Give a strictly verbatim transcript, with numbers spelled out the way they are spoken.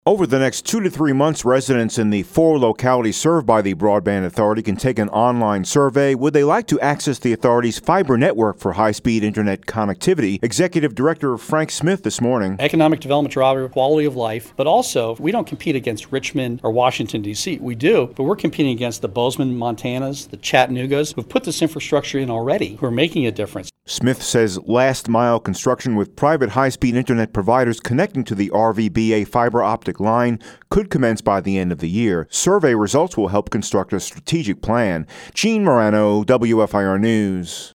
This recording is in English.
Over the next two to three months, residents in the four localities served by the Broadband Authority can take an online survey. Would they like to access the authority's fiber network for high-speed internet connectivity? Executive Director Frank Smith this morning. Economic development driver, quality of life, but also we don't compete against Richmond or Washington, D C We do, but we're competing against the Bozeman, Montanas, the Chattanoogas, who've put this infrastructure in already, who are making a difference. Smith says last-mile construction with private high-speed internet providers connecting to the R V B A fiber optic line could commence by the end of the year. Survey results will help construct a strategic plan. Gene Morano, W F I R News.